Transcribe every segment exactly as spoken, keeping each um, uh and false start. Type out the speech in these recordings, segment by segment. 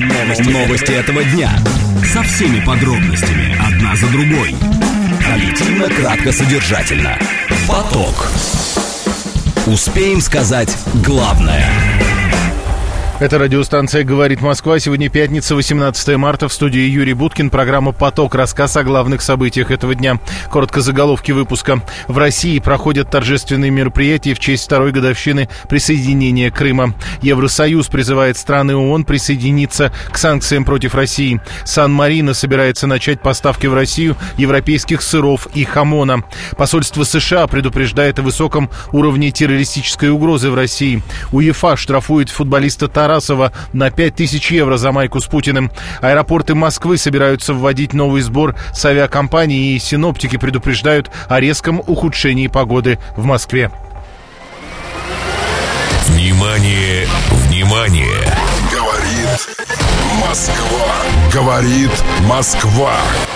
Новости, новости этого дня. Со всеми подробностями, одна за другой. Объективно, кратко, содержательно. Поток. Успеем сказать главное. Это радиостанция «Говорит Москва». Сегодня пятница, восемнадцатое марта. В студии Юрий Буткин. Программа «Поток». Рассказ о главных событиях этого дня. Коротко заголовки выпуска. В России проходят торжественные мероприятия в честь второй годовщины присоединения Крыма. Евросоюз призывает страны ООН присоединиться к санкциям против России. Сан-Марино собирается начать поставки в Россию европейских сыров и хамона. Посольство США предупреждает о высоком уровне террористической угрозы в России. УЕФА штрафует футболиста Тарасова Тарасова на пять тысяч евро за майку с Путиным. Аэропорты Москвы собираются вводить новый сбор с авиакомпанией, и синоптики предупреждают о резком ухудшении погоды в Москве. Внимание, внимание! Говорит Москва. Говорит Москва.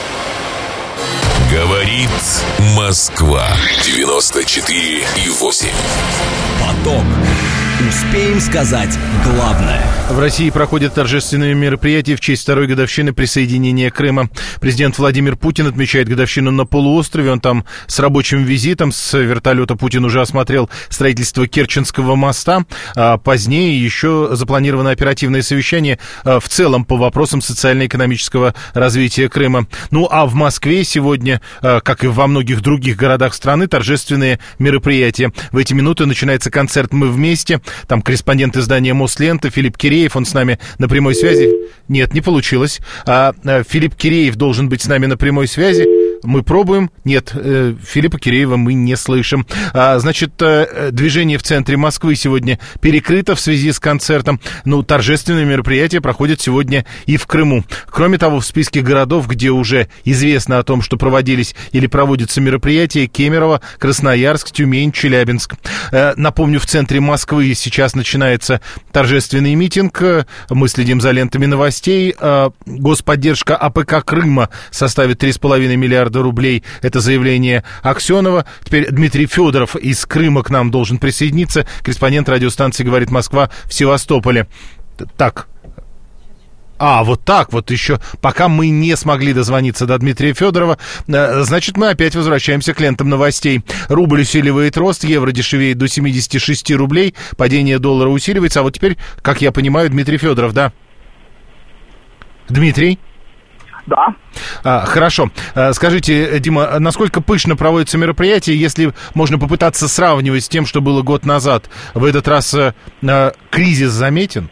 Говорит Москва. девяносто четыре и восемь. Поток. Успеем сказать главное. В России проходят торжественные мероприятия в честь второй годовщины присоединения Крыма. Президент Владимир Путин отмечает годовщину на полуострове. Он там с рабочим визитом. С вертолета Путин уже осмотрел строительство Керченского моста. А позднее еще запланировано оперативное совещание в целом по вопросам социально-экономического развития Крыма. Ну а в Москве сегодня, как и во многих других городах страны, торжественные мероприятия. В эти минуты начинается концерт «Мы вместе». Там корреспондент издания «Мослента» Филипп Киреев, он с нами на прямой связи. Нет, не получилось. А, а, Филипп Киреев должен быть с нами на прямой связи. Мы пробуем. Нет, э, Филиппа Киреева мы не слышим. А, значит, э, движение в центре Москвы сегодня перекрыто в связи с концертом. Ну, торжественные мероприятия проходят сегодня и в Крыму. Кроме того, в списке городов, где уже известно о том, что проводились или проводятся мероприятия, Кемерово, Красноярск, Тюмень, Челябинск. Э, напомню, в центре Москвы сейчас начинается торжественный митинг. Мы следим за лентами новостей. Э, господдержка АПК Крыма составит три с половиной миллиарда рублей. Это заявление Аксенова. Теперь Дмитрий Федоров из Крыма к нам должен присоединиться. Корреспондент радиостанции «Говорит Москва» в Севастополе. Так. А, вот так вот еще. Пока мы не смогли дозвониться до Дмитрия Федорова, значит, мы опять возвращаемся к лентам новостей. Рубль усиливает рост, евро дешевеет до семидесяти шести рублей, падение доллара усиливается. А вот теперь, как я понимаю, Дмитрий Федоров, да? Дмитрий? Да. А, хорошо. А, скажите, Дима, насколько пышно проводятся мероприятия, если можно попытаться сравнивать с тем, что было год назад? В этот раз а, а, кризис заметен?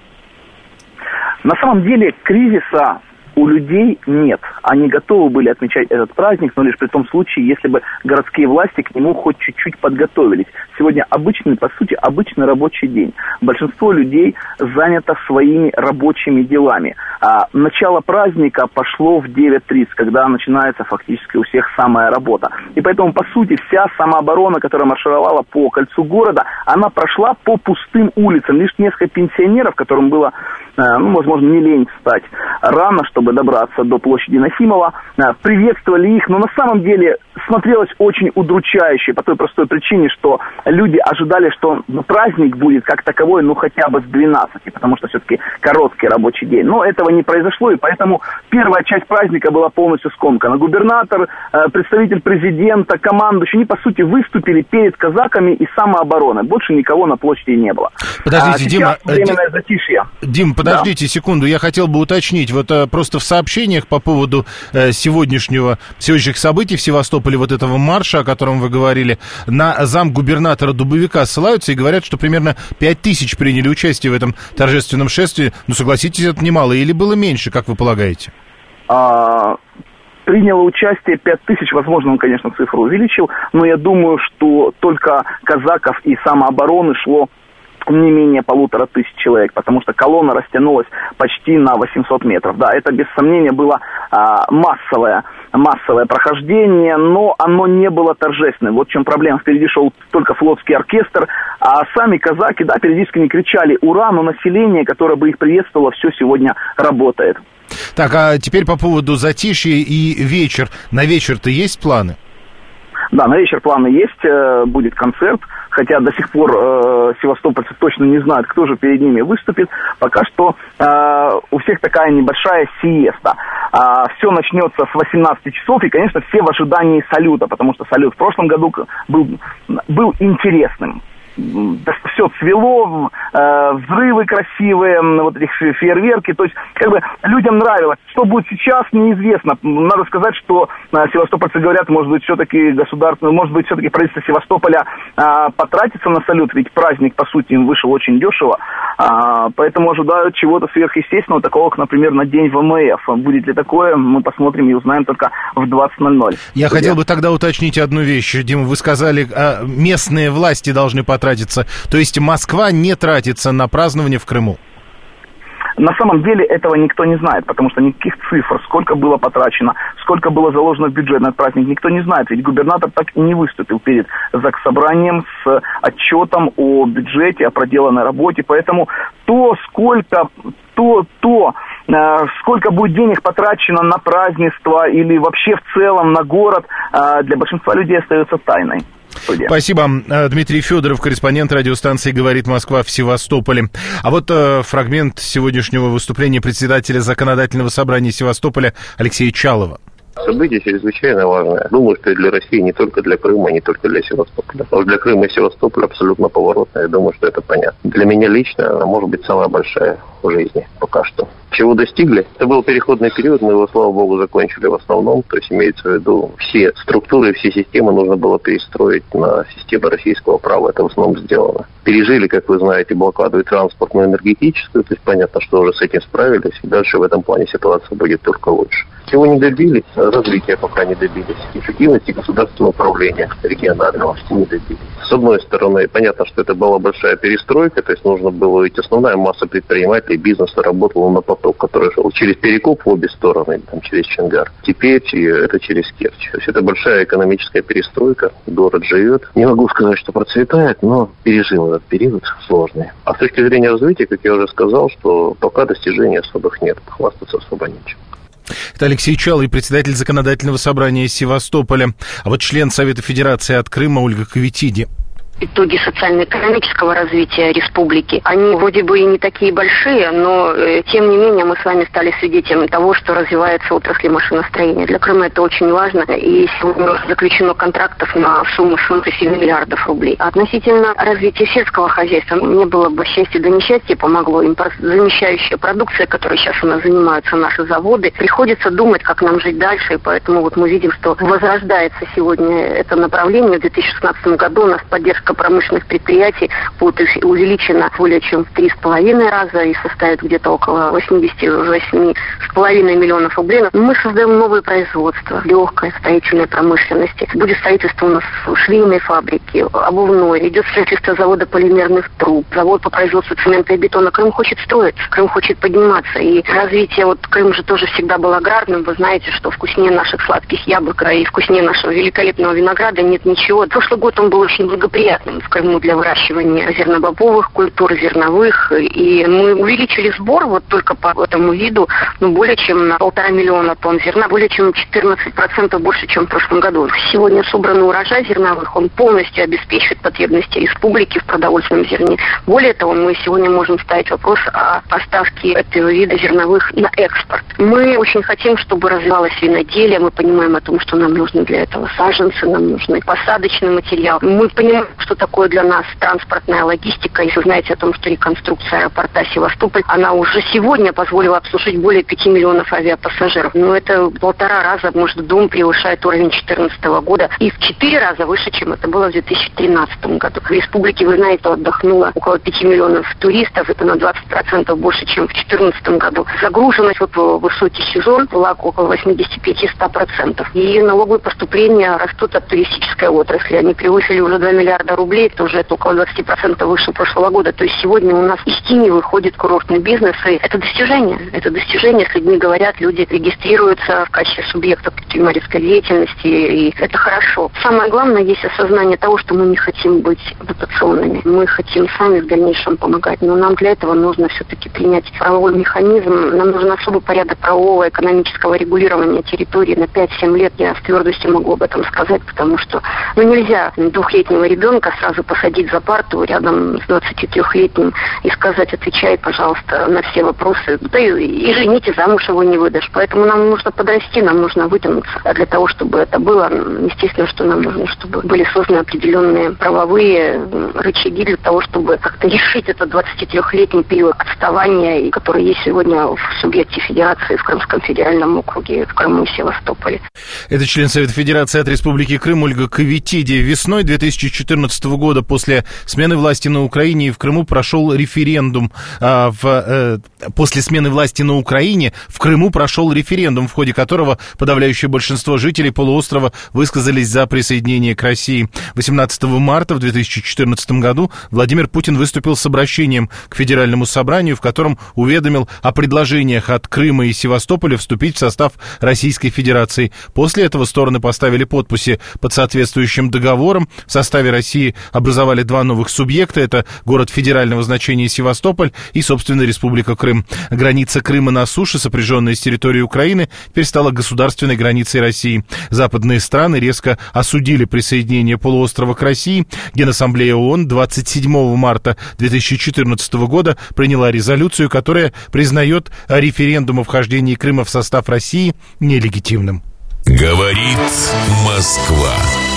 На самом деле кризиса у людей нет. Они готовы были отмечать этот праздник, но лишь при том случае, если бы городские власти к нему хоть чуть-чуть подготовились. Сегодня обычный, по сути, обычный рабочий день. Большинство людей занято своими рабочими делами. А начало праздника пошло в девять тридцать, когда начинается фактически у всех самая работа. И поэтому, по сути, вся самооборона, которая маршировала по кольцу города, она прошла по пустым улицам. Лишь несколько пенсионеров, которым было, ну, возможно, не лень встать рано, чтобы добраться до площади Нахимова, приветствовали их, но на самом деле смотрелось очень удручающе по той простой причине, что люди ожидали, что праздник будет как таковой, ну, хотя бы с двенадцати, потому что все-таки короткий рабочий день. Но этого не произошло, и поэтому первая часть праздника была полностью скомкана. Губернатор, представитель президента, командующий, они, по сути, выступили перед казаками и самообороной. Больше никого на площади не было. Подождите, а Дима, временное затишье. Дим, подождите да. секунду, я хотел бы уточнить, вот просто в сообщениях по поводу э, сегодняшнего, сегодняшних событий в Севастополе, вот этого марша, о котором вы говорили, на замгубернатора Дубовика ссылаются и говорят, что примерно пять тысяч приняли участие в этом торжественном шествии. Ну, согласитесь, это немало. Или было меньше, как вы полагаете? А... Приняло участие пять тысяч, возможно, он, конечно, цифру увеличил, но я думаю, что только казаков и самообороны шло не менее полутора тысяч человек, потому что колонна растянулась почти на восемьсот метров. Да, это без сомнения было а, массовое, массовое прохождение, но оно не было торжественным. Вот в чем проблема. Впереди шел только флотский оркестр, а сами казаки, да, периодически не кричали «Ура!», но население, которое бы их приветствовало, все сегодня работает. Так, а теперь по поводу затишья и вечер. На вечер-то есть планы? Да, на вечер планы есть, будет концерт. хотя до сих пор э, севастопольцы точно не знают, кто же перед ними выступит, пока что э, у всех такая небольшая сиеста. Э, все начнется с восемнадцати часов, и, конечно, все в ожидании салюта, потому что салют в прошлом году был, был интересным. Все цвело, э, взрывы красивые, вот эти фейерверки, то есть как бы людям нравилось. Что будет сейчас, неизвестно. Надо сказать, что э, севастопольцы говорят, может быть, все-таки государство, может быть, все-таки правительство Севастополя э, потратится на салют, ведь праздник, по сути, им вышел очень дешево, э, поэтому ожидают чего-то сверхъестественного, такого, как, например, на день ВМФ. Будет ли такое, мы посмотрим и узнаем только в двадцать ноль ноль. Я Где? хотел бы тогда уточнить одну вещь. Дима, вы сказали, э, местные власти должны потратиться. То есть Москва не тратится на празднование в Крыму? На самом деле этого никто не знает, потому что никаких цифр, сколько было потрачено, сколько было заложено в бюджет на этот праздник, никто не знает. Ведь губернатор так и не выступил перед заксобранием с отчетом о бюджете, о проделанной работе. Поэтому то, сколько, то, то, э, сколько будет денег потрачено на празднество или вообще в целом на город, э, для большинства людей остается тайной. Спасибо. Дмитрий Федоров, корреспондент радиостанции «Говорит Москва» в Севастополе. А вот э, фрагмент сегодняшнего выступления председателя Законодательного собрания Севастополя Алексея Чалова. Событие чрезвычайно важное. Думаю, что и для России, не только для Крыма, не только для Севастополя. Но для Крыма и Севастополя абсолютно поворотное. Я думаю, что это понятно. Для меня лично она может быть самая большая в жизни пока что. Чего достигли? Это был переходный период, мы его, слава богу, закончили в основном. То есть имеется в виду, все структуры, все системы нужно было перестроить на систему российского права. Это в основном сделано. Пережили, как вы знаете, блокаду и транспортную, и энергетическую. То есть понятно, что уже с этим справились. И дальше в этом плане ситуация будет только лучше. Чего не добились? Развития пока не добились. Эффективности государственного управления регионального не добились. С одной стороны, понятно, что это была большая перестройка, то есть нужно было, ведь основная масса предпринимателей, бизнеса работала на поток, который шел через Перекоп в обе стороны, там, через Чонгар. Теперь это через Керчь. То есть это большая экономическая перестройка, город живет. Не могу сказать, что процветает, но пережил этот период сложный. А с точки зрения развития, как я уже сказал, что пока достижений особых нет, похвастаться особо нечем. Это Алексей Чалый, председатель Законодательного собрания Севастополя. А вот член Совета Федерации от Крыма Ольга Кавитиди. Итоги социально-экономического развития республики, они вроде бы и не такие большие, но э, тем не менее мы с вами стали свидетелями того, что развивается отрасль машиностроения. Для Крыма это очень важно, и сегодня заключено контрактов на сумму свыше семи миллиардов рублей. Относительно развития сельского хозяйства, не было бы счастья, да несчастье помогло. Импортозамещающая продукция, которой сейчас у нас занимаются наши заводы, приходится думать, как нам жить дальше, и поэтому вот мы видим, что возрождается сегодня это направление. В две тысячи шестнадцатом году у нас поддержка промышленных предприятий будет увеличена более чем в три с половиной раза и составит где-то около восемьдесят восемь с половиной миллионов рублей. Мы создаем новые производства, легкой строительной промышленности. Будет строительство у нас швейной фабрики, обувной, идет строительство завода полимерных труб, завод по производству цемента и бетона. Крым хочет строиться, Крым хочет подниматься. И развитие, вот Крым же тоже всегда был аграрным. Вы знаете, что вкуснее наших сладких яблок и вкуснее нашего великолепного винограда нет ничего. Прошлый год он был очень благоприятный в Крыму для выращивания зернобобовых культур, зерновых. И мы увеличили сбор вот только по этому виду, ну, более чем на полтора миллиона тонн зерна, более чем четырнадцать процентов больше, чем в прошлом году. Сегодня собранный урожай зерновых, он полностью обеспечивает потребности республики в продовольственном зерне. Более того, мы сегодня можем ставить вопрос о поставке этого вида зерновых на экспорт. Мы очень хотим, чтобы развивалось виноделие. Мы понимаем о том, что нам нужны для этого саженцы, нам нужны посадочный материал. Мы понимаем, что такое для нас транспортная логистика. Если вы знаете о том, что реконструкция аэропорта Севастополь, она уже сегодня позволила обслужить более пяти миллионов авиапассажиров. Но это полтора раза, может, дом превышает уровень две тысячи четырнадцатого года и в четыре раза выше, чем это было в две тысячи тринадцатом году. В республике, вы знаете, отдохнуло около пяти миллионов туристов. Это на двадцать процентов больше, чем в две тысячи четырнадцатом году. Загруженность вот в высокий сезон была около восемьдесят пять - сто процентов. И налоговые поступления растут от туристической отрасли. Они превысили уже два миллиарда рублей, это уже это около двадцать процентов выше прошлого года. То есть сегодня у нас из тени выходит курортный бизнес, и это достижение. Это достижение, с людьми говорят, люди регистрируются в качестве субъектов предпринимательской деятельности, и это хорошо. Самое главное, есть осознание того, что мы не хотим быть дотационными. Мы хотим сами в дальнейшем помогать, но нам для этого нужно все-таки принять правовой механизм. Нам нужен особый порядок правового экономического регулирования территории на пять-семь лет. Я с твердостью могу об этом сказать, потому что ну, нельзя двухлетнего ребенка ребенка сразу посадить за парту рядом с двадцатитрёхлетним и сказать: отвечай, пожалуйста, на все вопросы. Да и, и жените, замуж его не выдашь. Поэтому нам нужно подрасти, нам нужно вытянуться. А для того, чтобы это было, естественно, что нам нужно, чтобы были созданы определенные правовые рычаги для того, чтобы как-то решить этот двадцатитрёхлетний период отставания, который есть сегодня в субъекте федерации, в Крымском федеральном округе, в Крыму и Севастополе. Это член Совета Федерации от Республики Крым Ольга Кавитиди. Весной две тысячи четырнадцатого года после смены власти на Украине и в Крыму прошел референдум. А, в, э, после смены власти на Украине в Крыму прошел референдум, в ходе которого подавляющее большинство жителей полуострова высказались за присоединение к России. восемнадцатого марта в две тысячи четырнадцатом году Владимир Путин выступил с обращением к Федеральному собранию, в котором уведомил о предложениях от Крыма и Севастополя вступить в состав Российской Федерации. После этого стороны поставили подписи под соответствующим договором. В составе России образовали два новых субъекта. Это город федерального значения Севастополь и, собственно, Республика Крым. Граница Крыма на суше, сопряженная с территорией Украины, теперь стала государственной границей России. Западные страны резко осудили присоединение полуострова к России. Генассамблея ООН двадцать седьмого марта две тысячи четырнадцатого года приняла резолюцию, которая признает референдум о вхождении Крыма в состав России нелегитимным. Говорит Москва.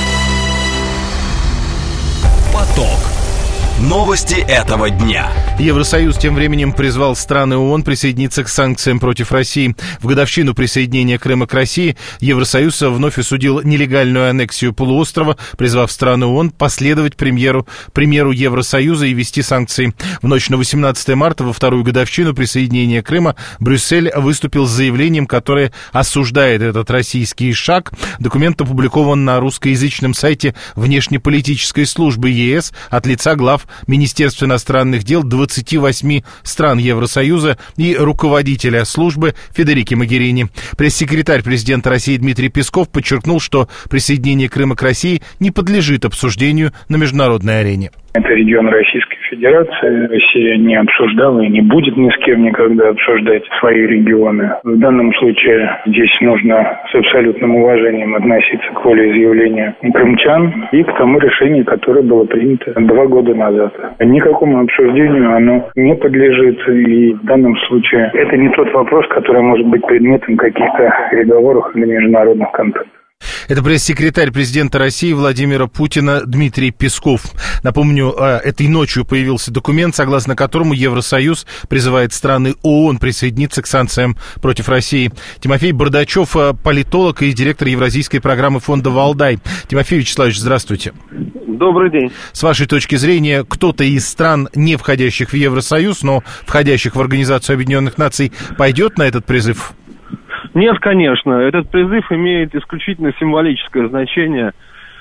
Поток. Новости этого дня. Евросоюз тем временем призвал страны ООН присоединиться к санкциям против России. В годовщину присоединения Крыма к России Евросоюз вновь осудил нелегальную аннексию полуострова, призвав страны ООН последовать премьеру, примеру Евросоюза и ввести санкции. В ночь на восемнадцатое марта, во вторую годовщину присоединения Крыма, Брюссель выступил с заявлением, которое осуждает этот российский шаг. Документ опубликован на русскоязычном сайте внешнеполитической службы ЕС от лица глав Министерства иностранных дел двадцати восьми стран Евросоюза и руководителя службы Федерико Могерини. Пресс-секретарь президента России Дмитрий Песков подчеркнул, что присоединение Крыма к России не подлежит обсуждению на международной арене. Это регион Российской Федерации. Россия не обсуждала и не будет ни с кем никогда обсуждать свои регионы. В данном случае здесь нужно с абсолютным уважением относиться к волеизъявлению крымчан и к тому решению, которое было принято два года назад. Никакому обсуждению оно не подлежит, и в данном случае это не тот вопрос, который может быть предметом каких-то переговоров или международных контактов. Это пресс-секретарь президента России Владимира Путина Дмитрий Песков. Напомню, этой ночью появился документ, согласно которому Евросоюз призывает страны ООН присоединиться к санкциям против России. Тимофей Бардачев, политолог и директор евразийской программы фонда «Валдай». Тимофей Вячеславович, здравствуйте. Добрый день. С вашей точки зрения, кто-то из стран, не входящих в Евросоюз, но входящих в Организацию Объединенных Наций, пойдет на этот призыв? Нет, конечно. Этот призыв имеет исключительно символическое значение.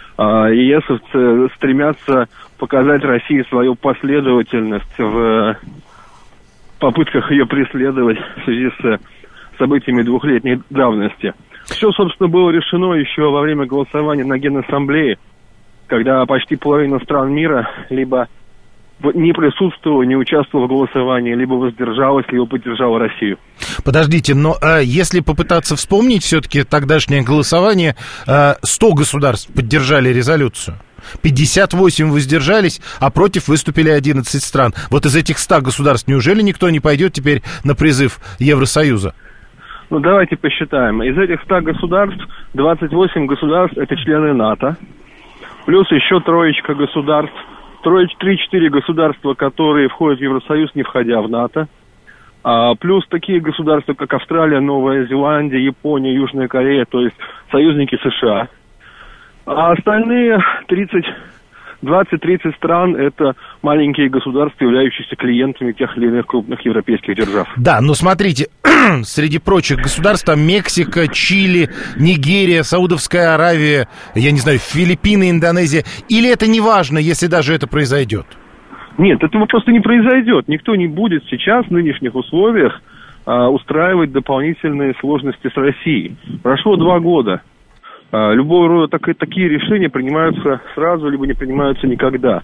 ЕСовцы стремятся показать России свою последовательность в попытках ее преследовать в связи с событиями двухлетней давности. Все, собственно, было решено еще во время голосования на Генассамблее, когда почти половина стран мира либо не присутствовала, не участвовала в голосовании, либо воздержалась, либо поддержала Россию. Подождите, но а, если попытаться вспомнить все-таки тогдашнее голосование, а, сто государств поддержали резолюцию, пятьдесят восемь воздержались, а против выступили одиннадцать стран. Вот из этих ста государств неужели никто не пойдет теперь на призыв Евросоюза? Ну, давайте посчитаем. Из этих ста государств двадцать восемь государств – это члены НАТО, плюс еще троечка государств, три-четыре государства, которые входят в Евросоюз, не входя в НАТО, а плюс такие государства, как Австралия, Новая Зеландия, Япония, Южная Корея, то есть союзники США. А остальные тридцать, двадцать-тридцать стран – это маленькие государства, являющиеся клиентами тех или иных крупных европейских держав. Да, но смотрите, среди прочих государств там Мексика, Чили, Нигерия, Саудовская Аравия, я не знаю, Филиппины, Индонезия. Или это не важно, если даже это произойдет? Нет, этого просто не произойдет. Никто не будет сейчас в нынешних условиях а, устраивать дополнительные сложности с Россией. Прошло два года. А, любого рода так, такие решения принимаются сразу, либо не принимаются никогда.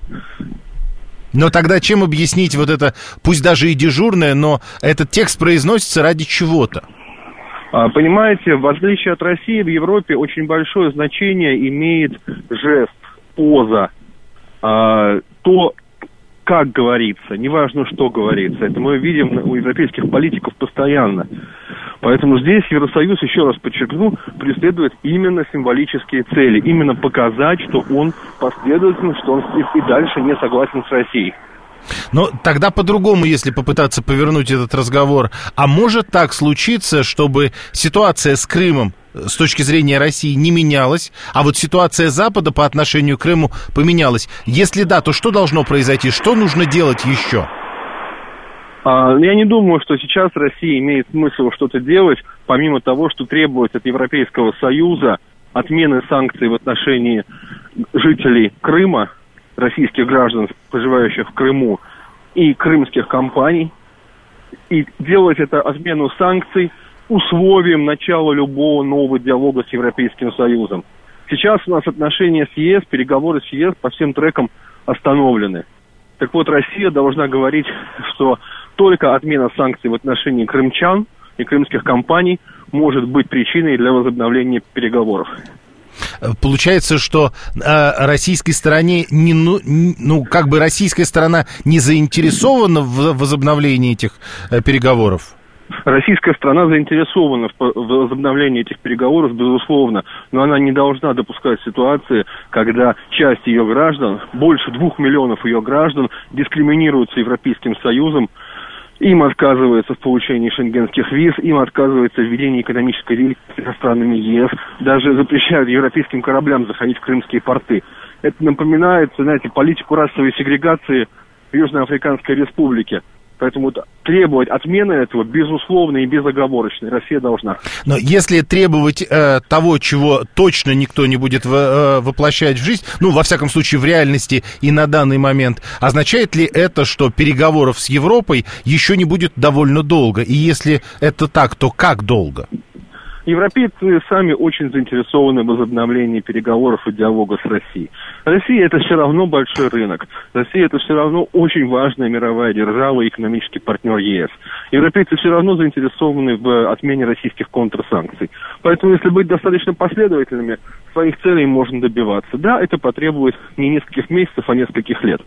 Но тогда чем объяснить вот это, пусть даже и дежурное, но этот текст произносится ради чего-то? А, понимаете, в отличие от России, в Европе очень большое значение имеет жест, поза. А, то, как говорится, неважно, что говорится, это мы видим у европейских политиков постоянно. Поэтому здесь Евросоюз, еще раз подчеркну, преследует именно символические цели, именно показать, что он последовательно, что он и дальше не согласен с Россией. Но тогда по-другому, если попытаться повернуть этот разговор. А может так случиться, чтобы ситуация с Крымом с точки зрения России не менялась, а вот ситуация Запада по отношению к Крыму поменялась? Если да, то что должно произойти? Что нужно делать еще? Я не думаю, что сейчас Россия имеет смысл что-то делать, помимо того, что требует от Европейского Союза отмены санкций в отношении жителей Крыма, российских граждан, проживающих в Крыму, и крымских компаний, и делать это отмену санкций условием начала любого нового диалога с Европейским Союзом. Сейчас у нас отношения с ЕС, переговоры с ЕС по всем трекам остановлены. Так вот, Россия должна говорить, что только отмена санкций в отношении крымчан и крымских компаний может быть причиной для возобновления переговоров. Получается, что э, российской стороне не, ну, ну, как бы российская сторона не заинтересована в возобновлении этих э, переговоров? Российская страна заинтересована в возобновлении этих переговоров, безусловно, но она не должна допускать ситуации, когда часть ее граждан, больше двух миллионов ее граждан, дискриминируются Европейским Союзом, им отказывается в получении шенгенских виз, им отказывается в ведении экономической деятельности со странами ЕС, даже запрещают европейским кораблям заходить в крымские порты. Это напоминает, знаете, политику расовой сегрегации в Южноафриканской Республике. Поэтому требовать отмены этого, безусловно и безоговорочно, Россия должна. Но если требовать э, того, чего точно никто не будет в, э, воплощать в жизнь, ну, во всяком случае, в реальности и на данный момент, означает ли это, что переговоров с Европой еще не будет довольно долго? И если это так, то как долго? Европейцы сами очень заинтересованы в возобновлении переговоров и диалога с Россией. Россия – это все равно большой рынок. Россия – это все равно очень важная мировая держава и экономический партнер ЕС. Европейцы все равно заинтересованы в отмене российских контрсанкций. Поэтому, если быть достаточно последовательными, своих целей можно добиваться. Да, это потребует не нескольких месяцев, а нескольких лет.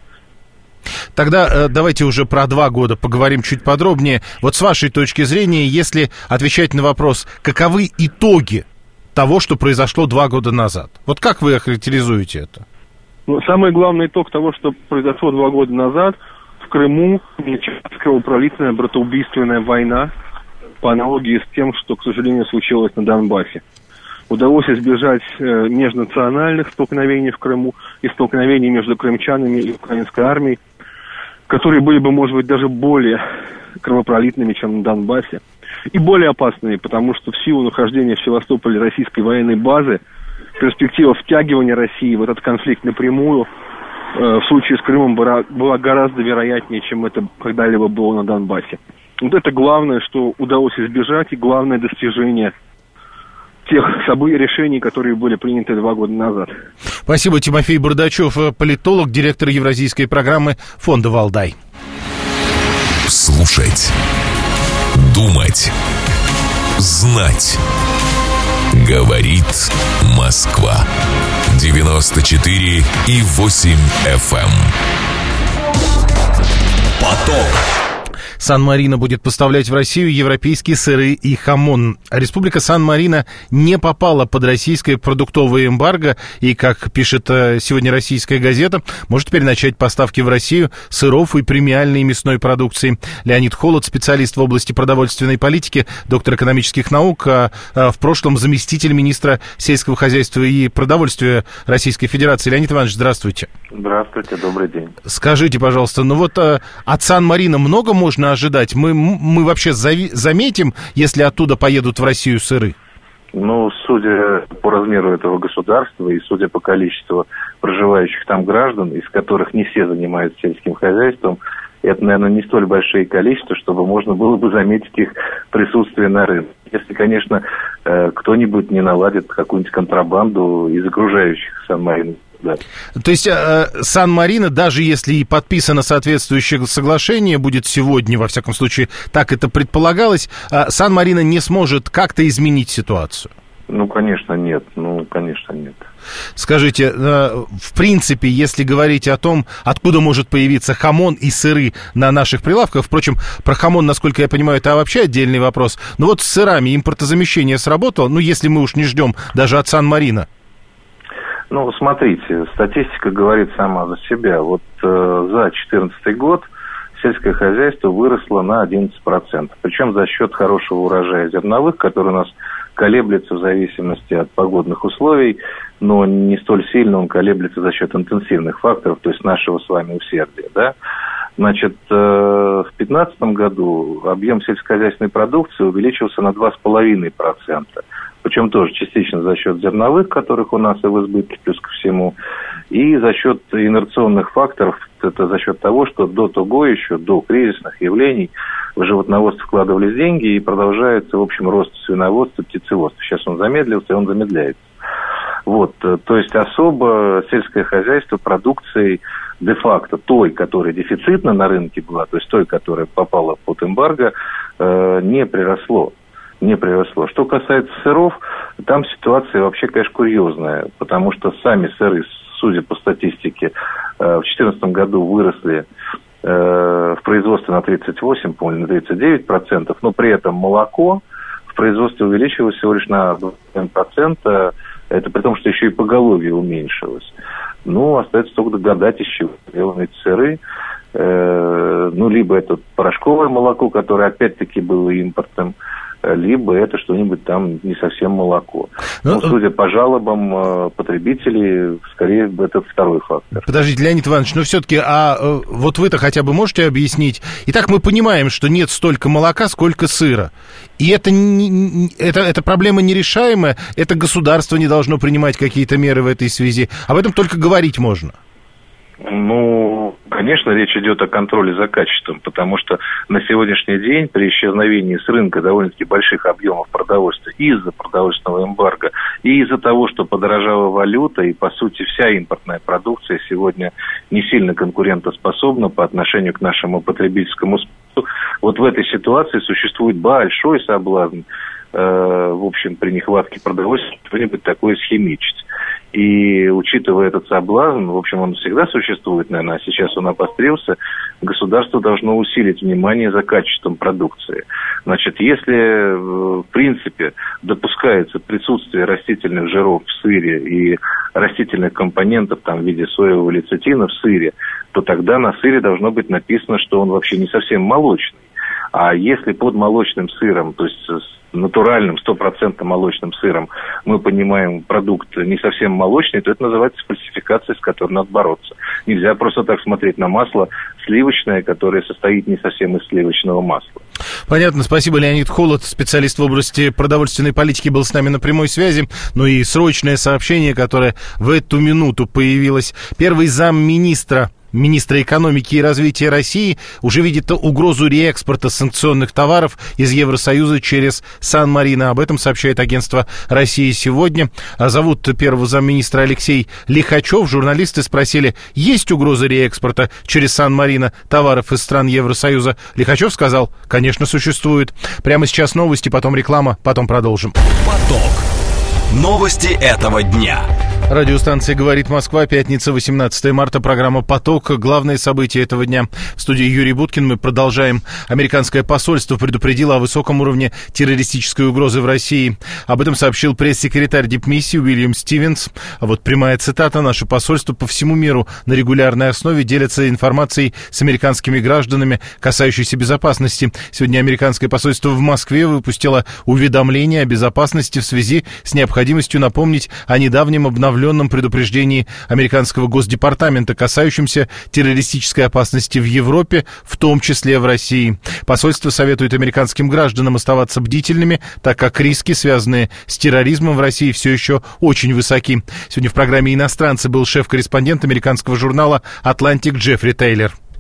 Тогда э, давайте уже про два года поговорим чуть подробнее. Вот с вашей точки зрения, если отвечать на вопрос, каковы итоги того, что произошло два года назад? Вот как вы охарактеризуете это? Ну, самый главный итог того, что произошло два года назад, в Крыму началась кровопролитная братоубийственная война, по аналогии с тем, что, к сожалению, случилось на Донбассе. Удалось избежать э, межнациональных столкновений в Крыму и столкновений между крымчанами и украинской армией, которые были бы, может быть, даже более кровопролитными, чем на Донбассе, и более опасными, потому что в силу нахождения в Севастополе российской военной базы перспектива втягивания России в этот конфликт напрямую э, в случае с Крымом была, была гораздо вероятнее, чем это когда-либо было на Донбассе. Вот это главное, что удалось избежать, и главное достижение тех событий, решений, которые были приняты два года назад. Спасибо. Тимофей Бардачев, политолог, директор евразийской программы фонда «Валдай». Слушать, думать, знать. Говорит Москва. девяносто четыре и восемь эф эм. Поток. Сан-Марино будет поставлять в Россию европейские сыры и хамон. Республика Сан-Марино не попала под российское продуктовое эмбарго и, как пишет сегодня российская газета, может теперь начать поставки в Россию сыров и премиальной мясной продукции. Леонид Холод, специалист в области продовольственной политики, доктор экономических наук, а в прошлом заместитель министра сельского хозяйства и продовольствия Российской Федерации. Леонид Иванович, здравствуйте. Здравствуйте, добрый день. Скажите, пожалуйста, ну вот от Сан-Марино много можно ожидать? Мы, мы вообще заметим, если оттуда поедут в Россию сыры? Ну, судя по размеру этого государства и судя по количеству проживающих там граждан, из которых не все занимаются сельским хозяйством, это, наверное, не столь большие количества, чтобы можно было бы заметить их присутствие на рынке. Если, конечно, кто-нибудь не наладит какую-нибудь контрабанду из окружающих Сан-Марино. Да. То есть э, Сан-Марино, даже если и подписано соответствующее соглашение, будет сегодня, во всяком случае, так это предполагалось, э, Сан-Марино не сможет как-то изменить ситуацию? Ну, конечно, нет. Ну, конечно, нет. Скажите, в принципе, если говорить о том, откуда может появиться хамон и сыры на наших прилавках, впрочем, про хамон, насколько я понимаю, это вообще отдельный вопрос, но вот с сырами импортозамещение сработало, ну, если мы уж не ждем даже от Сан-Марино. Ну, смотрите, статистика говорит сама за себя. Вот э, за две тысячи четырнадцатый год сельское хозяйство выросло на одиннадцать процентов. Причем за счет хорошего урожая зерновых, который у нас колеблется в зависимости от погодных условий, но не столь сильно он колеблется за счет интенсивных факторов, то есть нашего с вами усердия, да. Значит, э, в две тысячи пятнадцатом году объем сельскохозяйственной продукции увеличился на два целых пять десятых процента. Причем тоже частично за счет зерновых, которых у нас и в избытке, плюс ко всему, и за счет инерционных факторов, это за счет того, что до того еще, до кризисных явлений, в животноводство вкладывались деньги, и продолжается, в общем, рост свиноводства, птицеводства. Сейчас он замедлился, и он замедляется. Вот, то есть особо сельское хозяйство продукцией де-факто той, которая дефицитна на рынке была, то есть той, которая попала под эмбарго, не приросло. не приросло. Что касается сыров, там ситуация вообще, конечно, курьезная, потому что сами сыры, судя по статистике, в две тысячи четырнадцатом году выросли в производстве на тридцать восемь, по-моему, на тридцать девять процентов, но при этом молоко в производстве увеличилось всего лишь на два процента, это при том, что еще и поголовье уменьшилось. Ну, остается только догадать, из чего сделаны эти сыры. Э, ну, либо это порошковое молоко, которое опять-таки было импортом, либо это что-нибудь там не совсем молоко. Но, Но судя по жалобам э, потребителей, скорее это второй фактор. Подождите, Леонид Иванович, но все-таки, а э, вот вы-то хотя бы можете объяснить? Итак, мы понимаем, что нет столько молока, сколько сыра. И это, не, это, это проблема нерешаемая, это государство не должно принимать какие-то меры в этой связи. Об этом только говорить можно. Ну, конечно, речь идет о контроле за качеством, потому что на сегодняшний день при исчезновении с рынка довольно-таки больших объемов продовольствия из-за продовольственного эмбарго и из-за того, что подорожала валюта, и, по сути, вся импортная продукция сегодня не сильно конкурентоспособна по отношению к нашему потребительскому спросу. Вот в этой ситуации существует большой соблазн, э, в общем, при нехватке продовольствия что-нибудь такое схимичить. И учитывая этот соблазн, в общем, он всегда существует, наверное, а сейчас он обострился, государство должно усилить внимание за качеством продукции. Значит, если, в принципе, допускается присутствие растительных жиров в сыре и растительных компонентов там, в виде соевого лецитина в сыре, то тогда на сыре должно быть написано, что он вообще не совсем молочный. А если под молочным сыром, то есть с натуральным, стопроцентно молочным сыром, мы понимаем продукт не совсем молочный, то это называется фальсификацией, с которой надо бороться. Нельзя просто так смотреть на масло сливочное, которое состоит не совсем из сливочного масла. Понятно, спасибо. Леонид Холод, специалист в области продовольственной политики, был с нами на прямой связи. Ну и срочное сообщение, которое в эту минуту появилось. Первый замминистра Министра экономики и развития России уже видит угрозу реэкспорта санкционных товаров из Евросоюза через Сан-Марино. Об этом сообщает агентство «Россия сегодня». Зовут первого замминистра Алексей Лихачев. Журналисты спросили, есть угроза реэкспорта через Сан-Марино товаров из стран Евросоюза. Лихачев сказал, конечно, существует. Прямо сейчас новости, потом реклама, потом продолжим. Поток. Новости этого дня. Радиостанция «Говорит Москва», пятница, восемнадцатое марта, программа «Поток». Главные события этого дня. В студии Юрий Буткин. Мы продолжаем. Американское посольство предупредило о высоком уровне террористической угрозы в России. Об этом сообщил пресс-секретарь дипмиссии Уильям Стивенс. А вот прямая цитата. Наше посольство по всему миру на регулярной основе делится информацией с американскими гражданами, касающейся безопасности. Сегодня американское посольство в Москве выпустило уведомление о безопасности в связи с необходимостью напомнить о недавнем обновлении предупреждении американского Госдепартамента, касающемся террористической опасности в Европе, в том числе в России. Посольство советует американским гражданам оставаться бдительными, так как риски, связанные с терроризмом в России, все еще очень высоки. Сегодня в программе «Иностранцы» был шеф-корреспондент американского журнала «Атлантик» Джеффри Тейлор.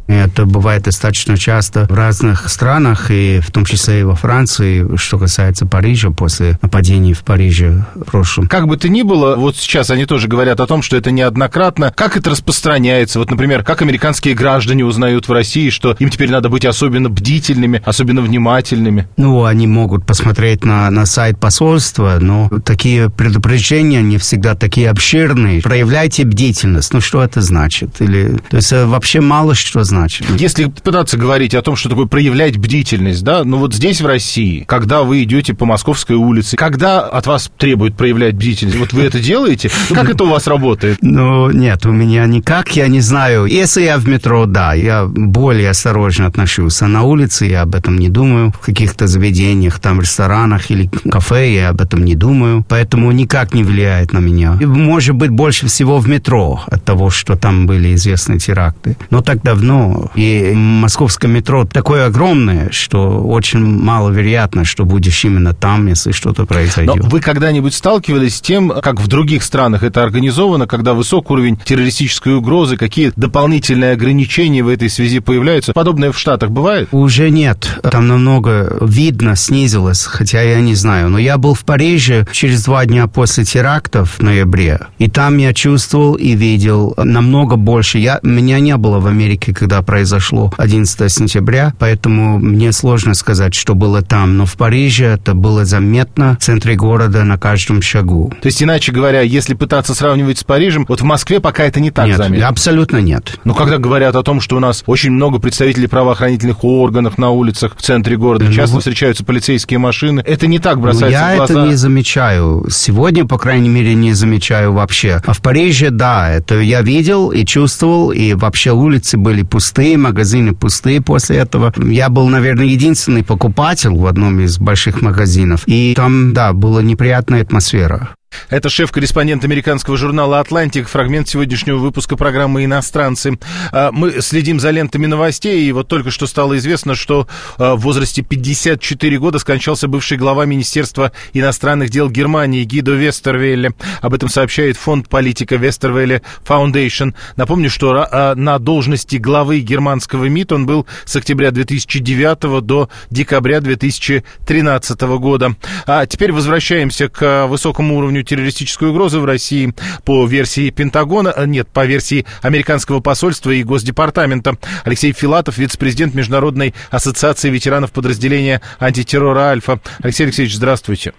Это бывает достаточно часто в разных странах, и в том числе и во Франции, что касается Парижа, после нападений в Париже в прошлом. Как бы то ни было, вот сейчас они тоже говорят о том, что это неоднократно. Как это распространяется? Вот, например, как американские граждане узнают в России, что им теперь надо быть особенно бдительными, особенно внимательными? Ну, они могут посмотреть на, на сайт посольства, но такие предупреждения не всегда такие обширные. Проявляйте бдительность. Ну, что это значит? Или, то есть вообще мало что значит. Если пытаться говорить о том, что такое проявлять бдительность, да, ну вот здесь в России, когда вы идете по Московской улице, когда от вас требуют проявлять бдительность, вот вы это делаете? Ну, как это у вас работает? Ну, нет, у меня никак, я не знаю. Если я в метро, да, я более осторожно отношусь. А на улице я об этом не думаю. В каких-то заведениях, там, ресторанах или кафе я об этом не думаю. Поэтому никак не влияет на меня. И, может быть, больше всего в метро от того, что там были известны теракты. Но так давно. И московское метро такое огромное, что очень маловероятно, что будешь именно там, если что-то произойдет. Но вы когда-нибудь сталкивались с тем, как в других странах это организовано, когда высок уровень террористической угрозы, какие дополнительные ограничения в этой связи появляются? Подобное в Штатах бывает? Уже нет. Там намного видно снизилось, хотя я не знаю. Но я был в Париже через два дня после терактов в ноябре. И там я чувствовал и видел намного больше. Я, меня не было в Америке, когда произошло одиннадцатого сентября, поэтому мне сложно сказать, что было там. Но в Париже это было заметно в центре города на каждом шагу. То есть, иначе говоря, если пытаться сравнивать с Парижем, вот в Москве пока это не так нет, заметно? Абсолютно нет. Но когда говорят о том, что у нас очень много представителей правоохранительных органов на улицах в центре города, ну, часто вот встречаются полицейские машины, это не так бросается ну, в глаза? Я это не замечаю. Сегодня, по крайней мере, не замечаю вообще. А в Париже, да, это я видел и чувствовал, и вообще улицы были пустые, магазины пустые после этого. Я был, наверное, единственный покупатель в одном из больших магазинов. И там, да, была неприятная атмосфера. Это шеф-корреспондент американского журнала «Атлантик», фрагмент сегодняшнего выпуска программы «Иностранцы». Мы следим за лентами новостей, и вот только что стало известно, что в возрасте пятьдесят четыре года скончался бывший глава Министерства иностранных дел Германии Гидо Вестервелле. Об этом сообщает фонд политика Вестервелле Foundation. Напомню, что на должности главы германского МИД он был с октября две тысячи девятого до декабря две тысячи тринадцатого года. А теперь возвращаемся к высокому уровню террористической угрозы в России по версии Пентагона, нет, по версии американского посольства и Госдепартамента. Алексей Филатов, вице-президент Международной ассоциации ветеранов подразделения антитеррора «Альфа». Алексей Алексеевич, здравствуйте.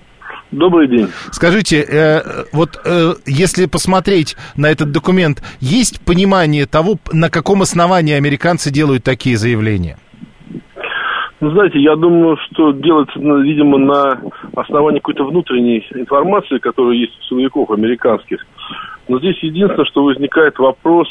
Добрый день. Скажите, э, вот э, если посмотреть на этот документ, есть понимание того, на каком основании американцы делают такие заявления? Знаете, я думаю, что делается, видимо, на основании какой-то внутренней информации, которая есть у силовиков американских. Но здесь единственное, что возникает вопрос,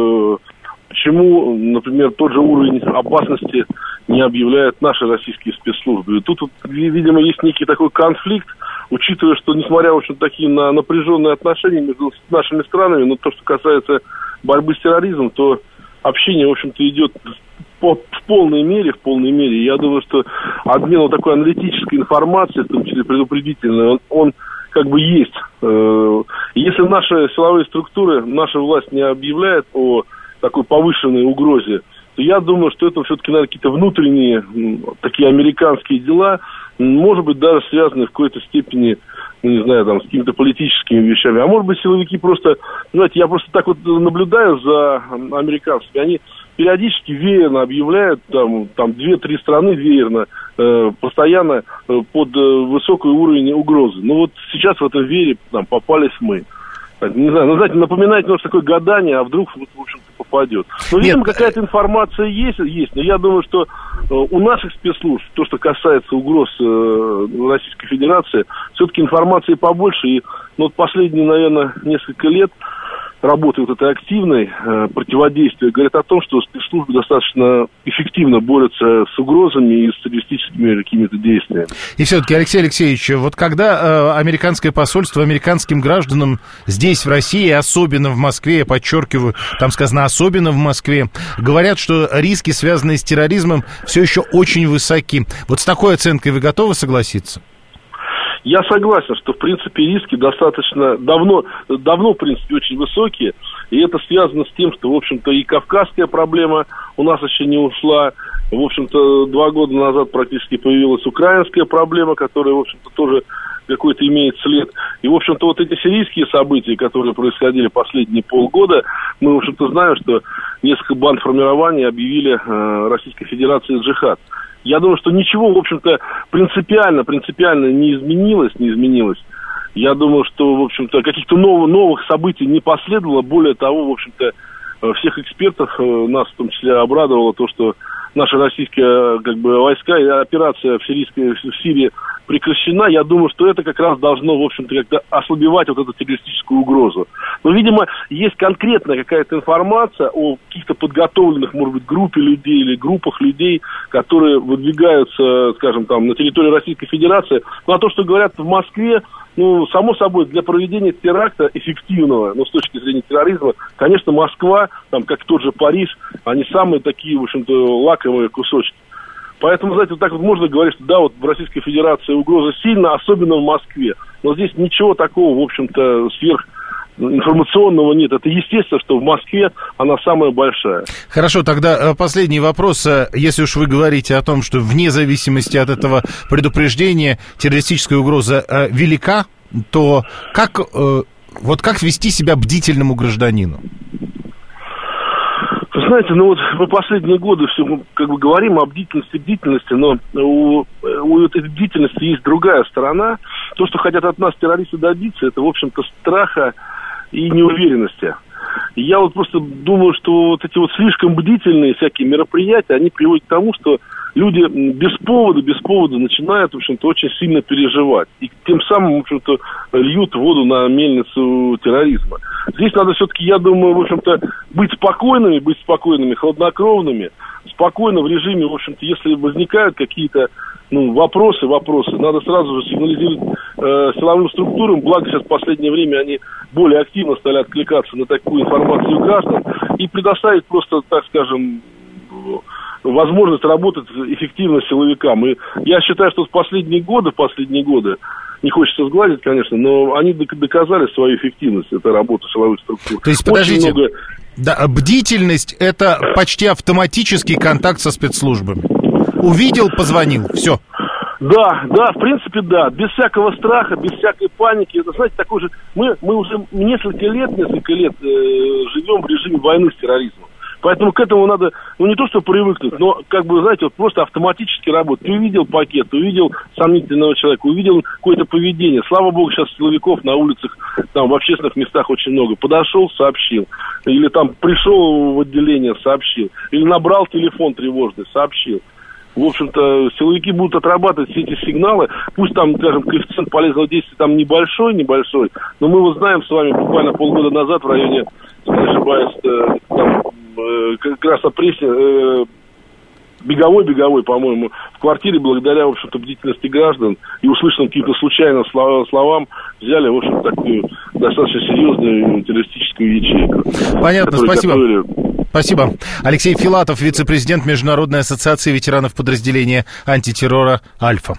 почему, например, тот же уровень опасности не объявляют наши российские спецслужбы. И тут, видимо, есть некий такой конфликт, учитывая, что, несмотря, в общем, такие на напряженные отношения между нашими странами, но то, что касается борьбы с терроризмом, то общение, в общем-то, идет в полной мере, в полной мере. Я думаю, что обмен вот такой аналитической информацией, в том числе предупредительной, он, он как бы есть. Если наши силовые структуры, наша власть не объявляет о такой повышенной угрозе, то я думаю, что это все-таки, наверное, какие-то внутренние такие американские дела, может быть, даже связанные в какой-то степени, ну, не знаю, там, с какими-то политическими вещами. А может быть, силовики просто, знаете, я просто так вот наблюдаю за американцами, они периодически веерно объявляют, там, там две-три страны веерно, э, постоянно э, под э, высокий уровень угрозы. Ну вот сейчас в этом веере там, попались мы. Не знаю, ну, знаете, напоминает немножко такое гадание, а вдруг, вот, в общем-то, попадет. Ну, видимо, какая-то информация есть, есть, но я думаю, что э, у наших спецслужб, то, что касается угроз э, Российской Федерации, все-таки информации побольше, и ну, вот последние, наверное, несколько лет работы вот этой активной э, противодействия говорят о том, что спецслужбы достаточно эффективно борются с угрозами и с террористическими какими-то действиями. И все-таки, Алексей Алексеевич, вот когда э, американское посольство американским гражданам здесь, в России, особенно в Москве, я подчеркиваю, там сказано особенно в Москве, говорят, что риски, связанные с терроризмом, все еще очень высоки. Вот с такой оценкой вы готовы согласиться? Я согласен, что, в принципе, риски достаточно давно, давно, в принципе, очень высокие. И это связано с тем, что, в общем-то, и кавказская проблема у нас еще не ушла. В общем-то, два года назад практически появилась украинская проблема, которая, в общем-то, тоже какой-то имеет след. И, в общем-то, вот эти сирийские события, которые происходили последние полгода, мы, в общем-то, знаем, что несколько банд формирования объявили э, Российской Федерации джихад. Я думаю, что ничего, в общем-то, принципиально, принципиально не изменилось, не изменилось. Я думаю, что, в общем-то, каких-то новых, новых событий не последовало. Более того, в общем-то, всех экспертов, нас в том числе обрадовало то, что наши российские как бы, войска и операция в, сирийской, в Сирии прекращена. Я думаю, что это как раз должно, в общем-то, как-то ослабевать вот эту террористическую угрозу. Но, видимо, есть конкретная какая-то информация о каких-то подготовленных, может быть, группе людей или группах людей, которые выдвигаются, скажем, там, на территории Российской Федерации. Ну, а то, что говорят в Москве, ну, само собой, для проведения теракта эффективного, ну, с точки зрения терроризма, конечно, Москва, там, как тот же Париж, они самые такие, в общем-то, лакомые кусочки. Поэтому, знаете, вот так вот можно говорить, что да, вот в Российской Федерации угроза сильна, особенно в Москве. Но здесь ничего такого, в общем-то, сверх информационного нет. Это естественно, что в Москве она самая большая. Хорошо, тогда последний вопрос. Если уж вы говорите о том, что вне зависимости от этого предупреждения террористическая угроза велика, то как, вот как вести себя бдительному гражданину? Вы знаете, ну вот мы последние годы все как бы говорим о бдительности, бдительности, но у, у этой бдительности есть другая сторона. То, что хотят от нас террористы добиться, это, в общем-то, страха и неуверенности. И я вот просто думаю, что вот эти вот слишком бдительные всякие мероприятия, они приводят к тому, что люди без повода, без повода начинают, в общем-то, очень сильно переживать. И тем самым, в общем-то, льют воду на мельницу терроризма. Здесь надо все-таки, я думаю, в общем-то, быть спокойными, быть спокойными, хладнокровными, спокойно в режиме, в общем-то, если возникают какие-то ну, вопросы, вопросы, надо сразу же сигнализировать э, силовым структурам, благо сейчас в последнее время они более активно стали откликаться на такую информацию граждан и предоставить просто, так скажем, возможность работать эффективно силовикам. И я считаю, что в последние годы, в последние годы, не хочется сгладить, конечно, но они доказали свою эффективность, этой работы силовых структур. То есть, подождите, много... да, бдительность – это почти автоматический контакт со спецслужбами. Увидел, позвонил, все. Да, да, в принципе, да. Без всякого страха, без всякой паники. Это, знаете, такой же... Мы, мы уже несколько лет, несколько лет э, живем в режиме войны с терроризмом. Поэтому к этому надо, ну, не то что привыкнуть, но, как бы, знаете, вот просто автоматически работать. Ты увидел пакет, ты увидел сомнительного человека, увидел какое-то поведение. Слава богу, сейчас силовиков на улицах, там, в общественных местах очень много. Подошел, сообщил. Или там пришел в отделение, сообщил. Или набрал телефон тревожный, сообщил. В общем-то, силовики будут отрабатывать все эти сигналы. Пусть там, скажем, коэффициент полезного действия там небольшой, небольшой, но мы вот знаем с вами буквально полгода назад в районе, если не ошибаюсь, там, как раз апрель, беговой-беговой, по-моему, в квартире, благодаря, в общем-то, бдительности граждан и услышанным каким-то случайным словам, взяли, в общем, такую достаточно серьезную террористическую ячейку. Понятно, спасибо. Готовили... Спасибо. Алексей Филатов, вице-президент Международной ассоциации ветеранов подразделения антитеррора «Альфа».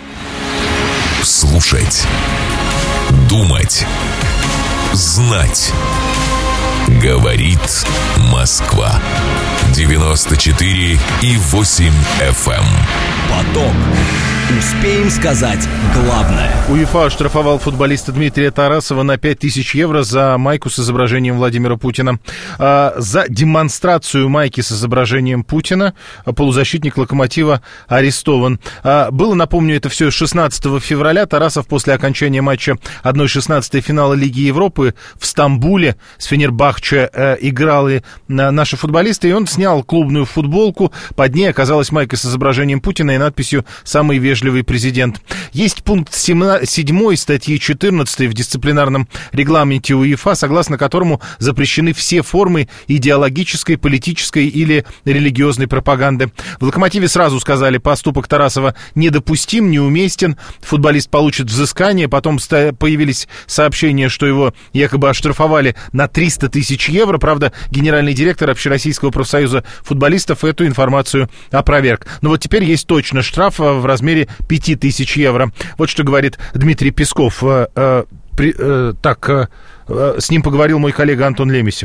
Слушать. Думать. Знать. Говорит Москва. девяносто четыре и восемь эф эм. Поток. Успеем сказать главное. УЕФА оштрафовал футболиста Дмитрия Тарасова на пять тысяч евро за майку с изображением Владимира Путина. А, за демонстрацию майки с изображением Путина полузащитник «Локомотива» арестован. А, было, напомню, это все шестнадцатого февраля. Тарасов после окончания матча одна шестнадцатая финала Лиги Европы в Стамбуле с Фенербахче э, играли наши футболисты, и он снял клубную футболку. Под ней оказалась майка с изображением Путина и надписью «Самый вежливый президент». Есть пункт седьмой статьи четырнадцатой в дисциплинарном регламенте УЕФА, согласно которому запрещены все формы идеологической, политической или религиозной пропаганды. В «Локомотиве» сразу сказали, поступок Тарасова недопустим, неуместен, футболист получит взыскание. Потом появились сообщения, что его якобы оштрафовали на триста тысяч евро. Правда, генеральный директор Общероссийского профсоюза футболистов эту информацию опроверг. Но вот теперь есть точно штраф в размере пять тысяч евро. Вот что говорит Дмитрий Песков. Э, э, при, э, так, э, с ним поговорил мой коллега Антон Лемесев.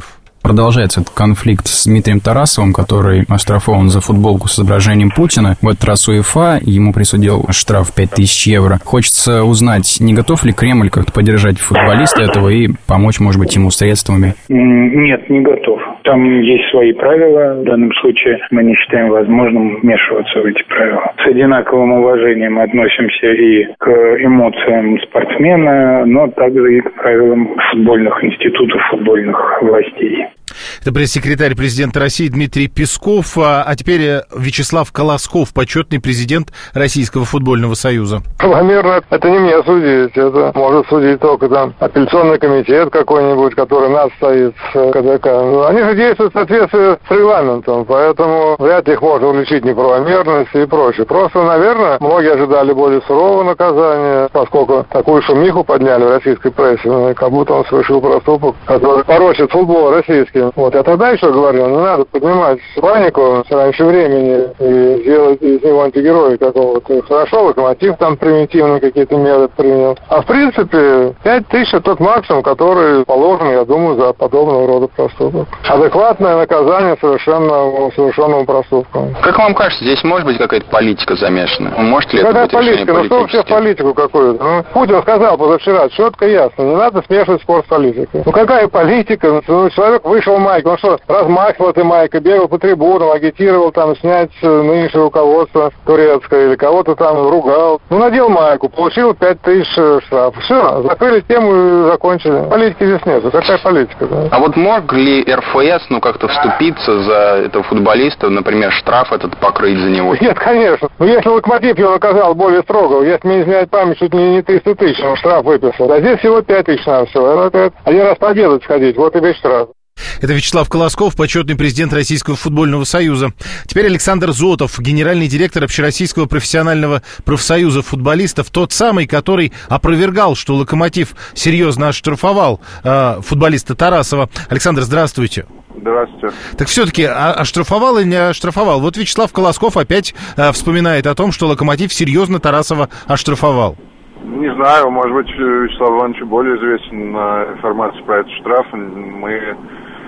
Продолжается этот конфликт с Дмитрием Тарасовым, который оштрафован за футболку с изображением Путина. В этот раз УЕФА ему присудил штраф пять тысяч евро. Хочется узнать, не готов ли Кремль как-то поддержать футболиста этого и помочь, может быть, ему средствами? Нет, не готов. Там есть свои правила. В данном случае мы не считаем возможным вмешиваться в эти правила. С одинаковым уважением относимся и к эмоциям спортсмена, но также и к правилам футбольных институтов, футбольных властей. Это пресс-секретарь президента России Дмитрий Песков, а теперь Вячеслав Колосков, почетный президент Российского футбольного союза. Наверное, это не мне судить, это может судить только там апелляционный комитет какой-нибудь, который нас стоит с КДК. Они же действуют в соответствии с регламентом, поэтому вряд ли их можно уличить неправомерности и прочее. Просто, наверное, многие ожидали более сурового наказания, поскольку такую шумиху подняли в российской прессе, как будто он совершил проступок, который порочит футбол российский. Вот, я тогда еще говорил, не надо поднимать панику раньше времени и делать из него антигероя какого-то. Хорошо, Локомотив там примитивно какие-то меры принял. А в принципе, пять тысяч это тот максимум, который положен, я думаю, за подобного рода проступок. Адекватное наказание совершенно совершенному проступку. Как вам кажется, здесь может быть какая-то политика замешана? Может ли Какая это быть политика? Ну что вообще в политику какую-то? Ну, Путин сказал позавчера, четко ясно, не надо смешивать спорт с политикой. Ну какая политика? Ну, человек вышел в майке, он что, размахивал этой майкой, бегал по трибунам, агитировал там снять нынешнее руководство турецкое или кого-то там ругал. Ну, надел майку, получил пять тысяч штрафов. Все, закрыли тему и закончили. Политики здесь нет. Какая политика? Да? А вот мог ли РФС, ну, как-то вступиться за этого футболиста, например, штраф этот покрыть за него? Нет, конечно. Ну, если Локомотив его наказал более строго, если мне изменяет память, чуть ли не триста тысяч, он штраф выписал. А здесь всего пять тысяч на все. Один раз победу сходить, вот и весь штраф. Это Вячеслав Колосков, почетный президент Российского футбольного союза. Теперь Александр Зотов, генеральный директор Общероссийского профессионального профсоюза футболистов, тот самый, который опровергал, что Локомотив серьезно оштрафовал э, футболиста Тарасова. Александр, здравствуйте. Здравствуйте. Так все-таки оштрафовал или не оштрафовал? Вот Вячеслав Колосков опять э, вспоминает о том, что Локомотив серьезно Тарасова оштрафовал. Не знаю, может быть, Вячеслав Иванович более известен на информации про этот штраф. Мы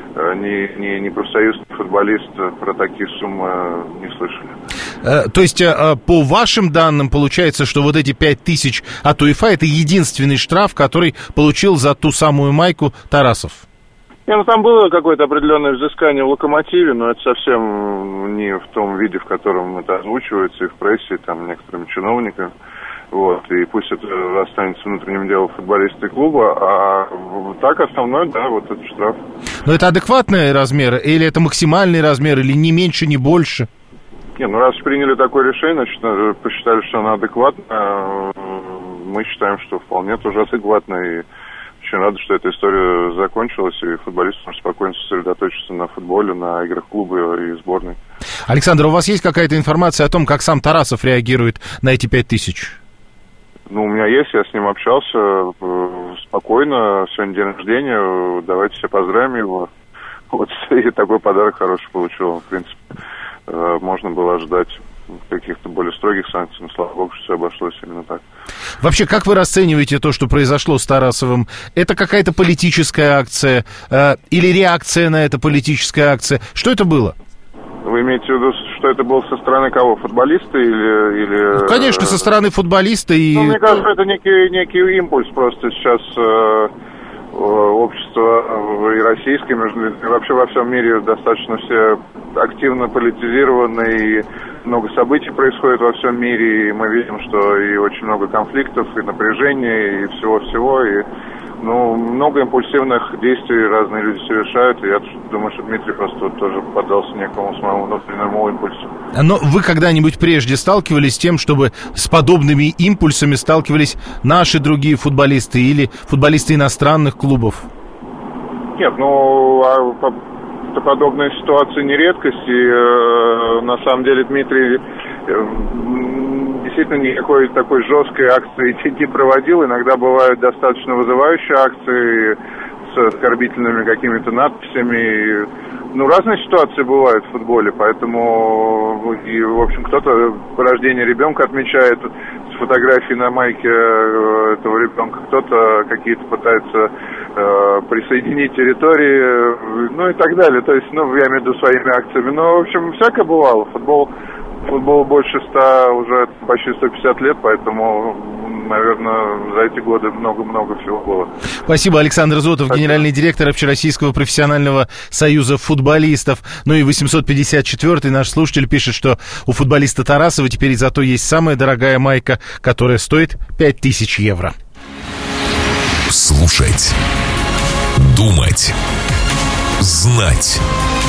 ни, ни, ни профсоюз, ни футболист про такие суммы не слышали. Э, то есть, э, по вашим данным, получается, что вот эти пять тысяч от УЕФА — это единственный штраф, который получил за ту самую майку Тарасов? Не, ну там было какое-то определенное взыскание в «Локомотиве», но это совсем не в том виде, в котором это озвучивается и в прессе, и там некоторыми чиновниками. Вот, и пусть это останется внутренним делом футболиста и клуба, а так основной, да, вот этот штраф. Но это адекватный размер, или это максимальный размер, или не меньше, не больше? Не, ну раз приняли такое решение, значит, посчитали, что оно адекватно, мы считаем, что вполне тоже адекватно, и очень рады, что эта история закончилась, и футболисты может спокойно сосредоточиться на футболе, на играх клуба и сборной. Александр, у вас есть какая-то информация о том, как сам Тарасов реагирует на эти пять тысяч? Ну, у меня есть, я с ним общался спокойно, сегодня день рождения, давайте все поздравим его. Вот, и такой подарок хороший получил, в принципе, можно было ожидать каких-то более строгих санкций, но, слава богу, что все обошлось именно так. Вообще, как вы расцениваете то, что произошло с Тарасовым? Это какая-то политическая акция э, или реакция на это политическая акция? Что это было? Вы имеете в виду, что это было со стороны кого? Футболиста или... или... Ну, конечно, со стороны футболиста и... Ну, мне кажется, это некий, некий импульс просто сейчас э, общество и российское, и вообще во всем мире достаточно все активно политизированы, и много событий происходит во всем мире, и мы видим, что и очень много конфликтов, и напряжения, и всего-всего, и ну, много импульсивных действий разные люди совершают, и я думаю, что Дмитрий просто вот тоже поддался некому своему внутреннему импульсу. Но вы когда-нибудь прежде сталкивались с тем, чтобы с подобными импульсами сталкивались наши другие футболисты или футболисты иностранных клубов? Нет, ну, а, подобные ситуации не редкость, и э, на самом деле Дмитрий э, действительно никакой такой жесткой акции не проводил. Иногда бывают достаточно вызывающие акции с оскорбительными какими-то надписями. Ну, разные ситуации бывают в футболе, поэтому, и, в общем, кто-то рождение ребенка отмечает с фотографией на майке этого ребенка, кто-то какие-то пытается э, присоединить территории, ну и так далее. То есть, ну, я имею в виду своими акциями. Но, в общем, всякое бывало. Футбол, футбол больше ста, уже почти сто пятьдесят лет, поэтому, наверное, за эти годы много-много всего было. Спасибо. Александр Зотов, Спасибо. Генеральный директор Общероссийского профессионального союза футболистов. Ну и восемьсот пятьдесят четвёртый наш слушатель пишет, что у футболиста Тарасова теперь зато есть самая дорогая майка, которая стоит пять тысяч евро. Слушать, думать, знать.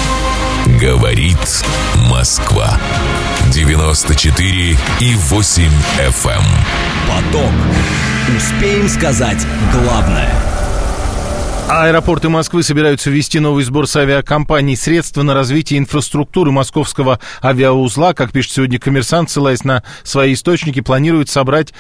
Говорит Москва. девяносто четыре и восемь эф эм. Поток. Успеем сказать главное. Аэропорты Москвы собираются ввести новый сбор с авиакомпаний. Средства на развитие инфраструктуры московского авиаузла, как пишет сегодня «Коммерсант», ссылаясь на свои источники, планируют собрать,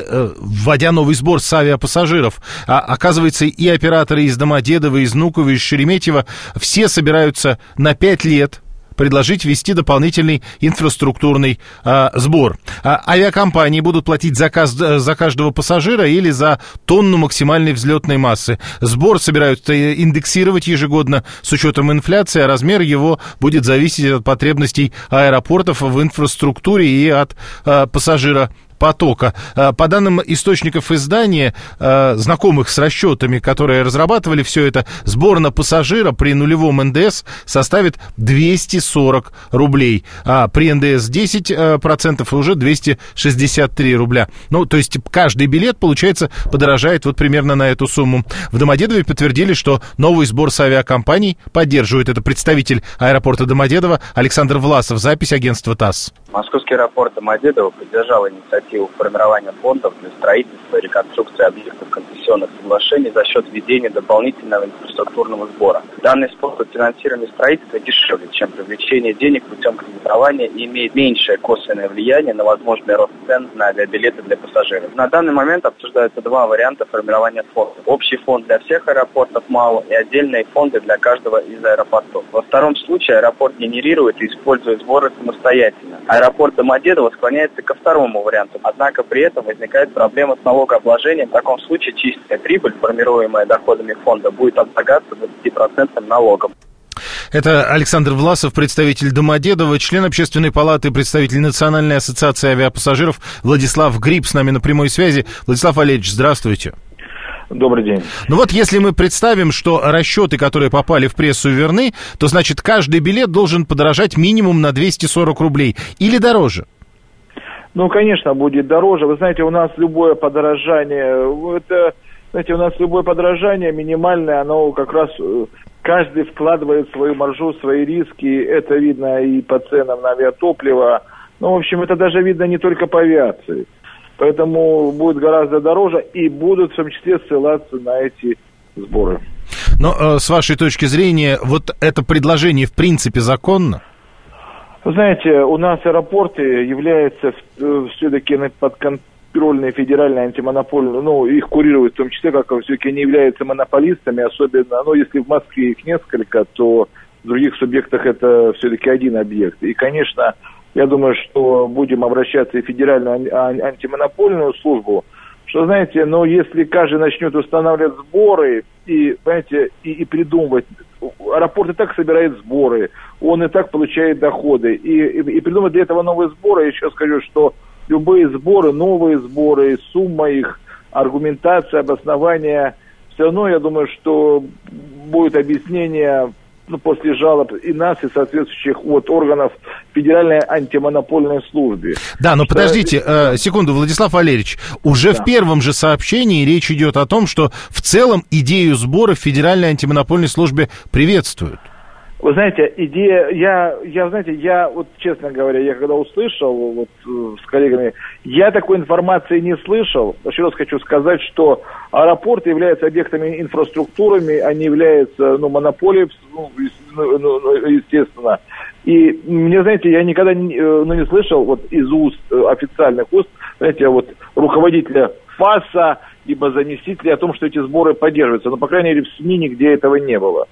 вводя новый сбор с авиапассажиров. А, оказывается, и операторы из Домодедова, из Внуково, из Шереметьево все собираются на пять лет предложить ввести дополнительный инфраструктурный а, сбор. А, авиакомпании будут платить за, каз, за каждого пассажира или за тонну максимальной взлетной массы. Сбор собираются индексировать ежегодно с учетом инфляции, а размер его будет зависеть от потребностей аэропортов в инфраструктуре и от а, пассажира потока. По данным источников издания, знакомых с расчетами, которые разрабатывали все это, сбор на пассажира при нулевом эн дэ эс составит двести сорок рублей, а при эн дэ эс десять процентов уже двести шестьдесят три рубля. Ну, то есть каждый билет, получается, подорожает вот примерно на эту сумму. В Домодедове подтвердили, что новый сбор с авиакомпаний поддерживает. Это представитель аэропорта Домодедово Александр Власов. Запись агентства ТАСС. Московский аэропорт Домодедово поддержал инициативу формирования фондов для строительства и реконструкции объектов концессионных соглашений за счет введения дополнительного инфраструктурного сбора. Данный способ финансирования строительства дешевле, чем привлечение денег путем кредитования и имеет меньшее косвенное влияние на возможный рост цен на авиабилеты для пассажиров. На данный момент обсуждаются два варианта формирования фондов. Общий фонд для всех аэропортов МАО и отдельные фонды для каждого из аэропортов. Во втором случае аэропорт генерирует и использует сборы самостоятельно. Аэропорт Домодедово склоняется ко второму варианту, однако при этом возникает проблема с налогообложением. В таком случае чистая прибыль, формируемая доходами фонда, будет облагаться двадцать процентов налогом. Это Александр Власов, представитель Домодедова, член Общественной палаты, представитель Национальной ассоциации авиапассажиров Владислав Гриб с нами на прямой связи. Владислав Валерьевич, здравствуйте. Добрый день. Ну вот, если мы представим, что расчеты, которые попали в прессу, верны, то, значит, каждый билет должен подорожать минимум на двести сорок рублей или дороже? Ну, конечно, будет дороже. Вы знаете, у нас любое подорожание, это, знаете, у нас любое подорожание минимальное, оно как раз каждый вкладывает свою маржу, свои риски. Это видно и по ценам на авиатопливо. Ну, в общем, это даже видно не только по авиации. Поэтому будет гораздо дороже и будут в том числе ссылаться на эти сборы. Но э, с вашей точки зрения, вот это предложение в принципе законно? Вы знаете, у нас аэропорты являются э, все-таки подконтрольные федеральные антимонопольные, ну, их курируют в том числе, как все-таки они являются монополистами, особенно, ну, если в Москве их несколько, то в других субъектах это все-таки один объект. И, конечно, я думаю, что будем обращаться и в федеральную антимонопольную службу, что, знаете, но если каждый начнет устанавливать сборы и, знаете, и, и придумывать, аэропорт и так собирает сборы, он и так получает доходы, и, и, и придумать для этого новые сборы, я еще скажу, что любые сборы, новые сборы, сумма их, аргументация, обоснование, все равно, я думаю, что будет объяснение, ну, после жалоб и нас, и соответствующих вот органов Федеральной антимонопольной службы. Да, но что... подождите, э, секунду, Владислав Валерьевич, уже да. в первом же сообщении речь идет о том, что в целом идею сбора в Федеральной антимонопольной службе приветствуют. Вы знаете, идея, я, я, знаете, я, вот, честно говоря, я когда услышал, вот, с коллегами, я такой информации не слышал. Еще раз хочу сказать, что аэропорты являются объектами инфраструктурами, они являются, ну, монополией, ну, естественно. И мне, знаете, я никогда не, ну, не слышал, вот, из уст, официальных уст, знаете, вот, руководителя ФАСа, либо заместителя о том, что эти сборы поддерживаются. Но, по крайней мере, в СМИ нигде этого не было.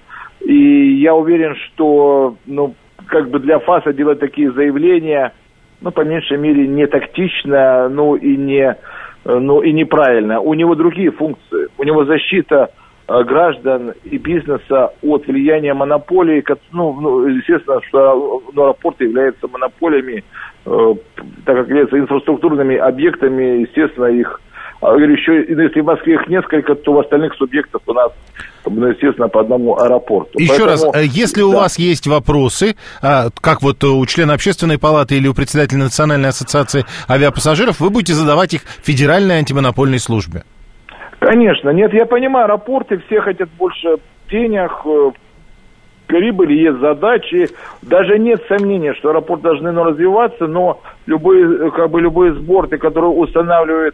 И я уверен, что, ну, как бы для ФАСа делать такие заявления, ну, по меньшей мере, не тактично, ну, и не, ну, и неправильно. У него другие функции. У него защита граждан и бизнеса от влияния монополии. Ну, ну естественно, что ну, аэропорты являются монополиями, э, так как являются инфраструктурными объектами, естественно, их, говорю, еще, если в Москве их несколько, то в остальных субъектах у нас, ну, естественно, по одному аэропорту. Еще Поэтому, раз, если у да. вас есть вопросы, как вот у члена общественной палаты или у председателя Национальной ассоциации авиапассажиров, вы будете задавать их Федеральной антимонопольной службе. Конечно, нет, я понимаю, аэропорты все хотят больше денег, прибыли, есть задачи, даже нет сомнения, что аэропорты должны ну, развиваться, но любые, как бы, любые сборы, которые устанавливают,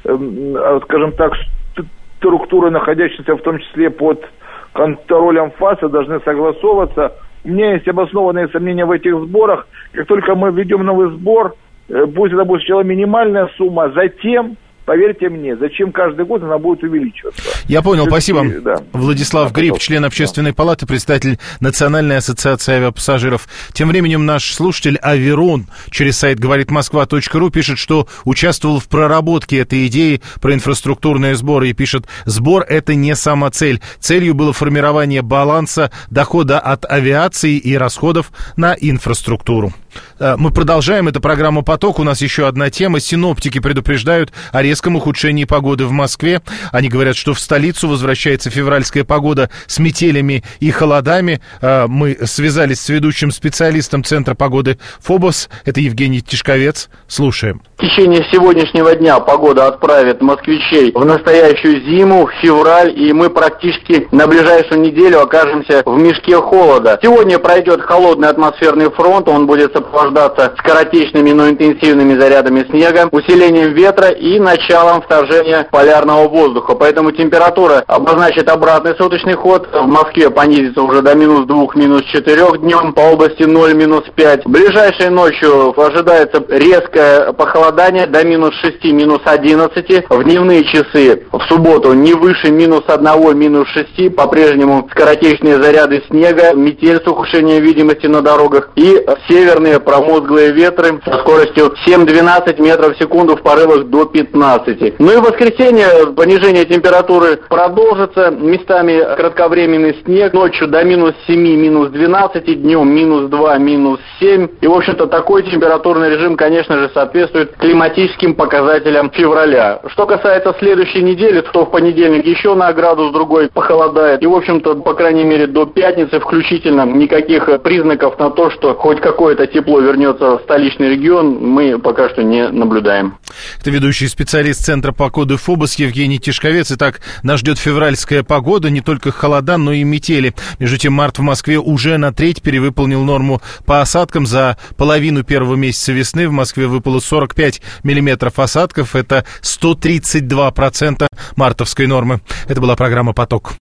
скажем так, структуры, находящиеся в том числе под контролем ФАСа, должны согласовываться. У меня есть обоснованные сомнения в этих сборах. Как только мы введем новый сбор, пусть это будет сначала минимальная сумма, затем, поверьте мне, зачем каждый год она будет увеличиваться. Я понял, спасибо. Да. Владислав Гриб, член общественной палаты, председатель Национальной ассоциации авиапассажиров. Тем временем наш слушатель Аверон через сайт говорит москва точка ру пишет, что участвовал в проработке этой идеи про инфраструктурные сборы и пишет: сбор — это не самоцель. Целью было формирование баланса дохода от авиации и расходов на инфраструктуру. Мы продолжаем. Это программа «Поток». У нас еще одна тема. Синоптики предупреждают о резком ухудшении погоды в Москве. Они говорят, что в столицу возвращается февральская погода с метелями и холодами. Мы связались с ведущим специалистом Центра погоды ФОБОС. Это Евгений Тишковец. Слушаем. В течение сегодняшнего дня погода отправит москвичей в настоящую зиму, в февраль, и мы практически на ближайшую неделю окажемся в мешке холода. Сегодня пройдет холодный атмосферный фронт, он будет сопровождаться скоротечными, но интенсивными зарядами снега, усилением ветра и началом вторжения полярного воздуха. Поэтому температура обозначит обратный суточный ход. В Москве понизится уже до минус двух, минус четырех днем, по области ноль, минус пять. Ближайшей ночью ожидается резкое похолодание до минус шести, минус одиннадцати. В дневные часы в субботу не выше минус одного, минус шести. По-прежнему скоротечные заряды снега, метель с ухудшением видимости на дорогах и северные промозглые ветры со скоростью семь-двенадцать метров в секунду в порывах до пятнадцати. Ну и в воскресенье понижение температуры продолжится. Местами кратковременный снег. Ночью до минус семи, минус двенадцати. Днем минус два, минус семь. И, в общем-то, такой температурный режим, конечно же, соответствует климатическим показателям февраля. Что касается следующей недели, то в понедельник еще на градус другой похолодает. И, в общем-то, по крайней мере, до пятницы включительно никаких признаков на то, что хоть какое-то тепло вернется в столичный регион, мы пока что не наблюдаем. Это ведущий специалист Центра погоды ФОБОС Евгений Тишковец. Итак, нас ждет февральская погода, не только холода, но и метели. Между тем, март в Москве уже на треть перевыполнил норму по осадкам. За половину первого месяца весны в Москве выпало сорок пять миллиметров осадков. Это сто тридцать два процента мартовской нормы. Это была программа «Поток».